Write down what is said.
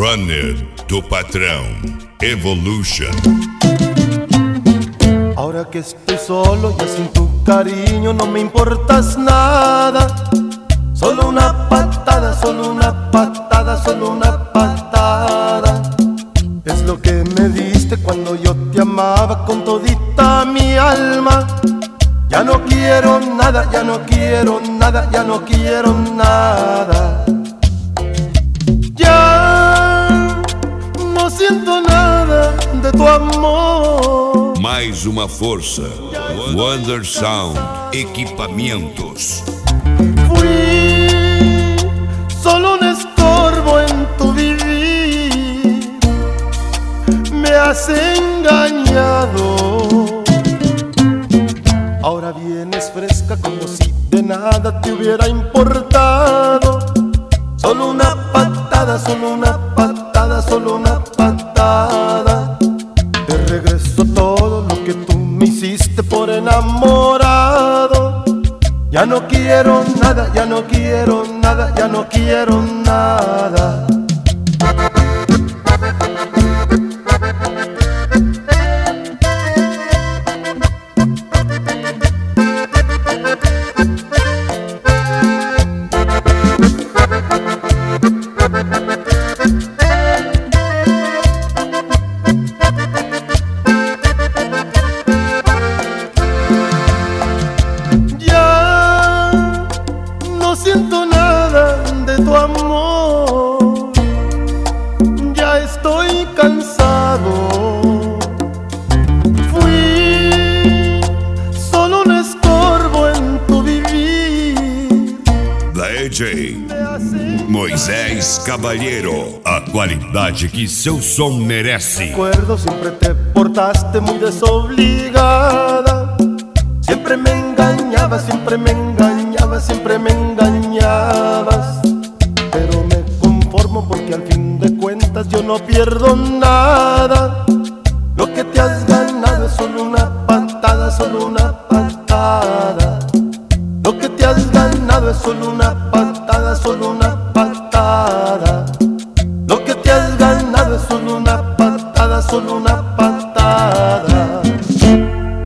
Runner do Patrão Evolution. Ahora que estoy solo ya sin tu cariño no me importas nada. Solo una patada, solo una patada, solo una patada. Es lo que me diste cuando yo te amaba con todita mi alma. Ya no quiero nada, ya no quiero nada, ya no quiero nada. Ya no siento nada de tu amor. Mais uma força. Wonder Sound Equipamentos. Fui solo un estorbo en tu vivir. Me has engañado. Ahora vienes fresca como si de nada te hubiera importado. Solo una patada, solo una patada, solo una patada. Te regreso todo lo que tú me hiciste por enamorado. Ya no quiero nada, ya no quiero nada, ya no quiero nada. No siento nada de tu amor. Ya estoy cansado. Fui solo un estorbo en tu vivir. DJ Moisés Caballero, a qualidade que seu som merece. Recuerdo, siempre te portaste muy desobligada. Siempre me engañabas, siempre me engañabas, siempre me engañabas. Pero me conformo porque al fin de cuentas yo no pierdo nada. Lo que te has ganado es solo una patada, solo una patada. Lo que te has ganado es solo una patada.